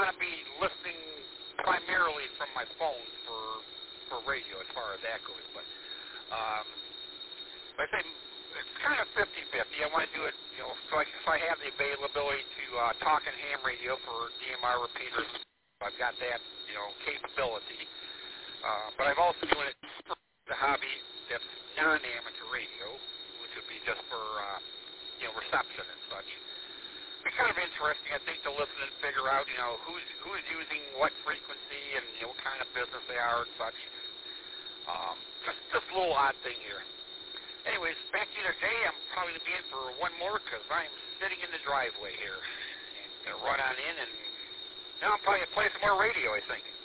to be listening primarily from my phone for radio as far as that goes. But I say it's kind of 50-50. I want to do it, so if I have the availability to talk on ham radio for DMR repeaters, I've got that, capability. But I'm also doing it for the hobby that's non-amateur radio, which would be just for, reception and such. It's kind of interesting, I think, to listen and figure out, who's using what frequency and, what kind of business they are and such. Just a little odd thing here. Anyways, back to you today. I'm probably going to be in for one more because I'm sitting in the driveway here. And going to run on in, and now I'm probably going to play some more radio, I think.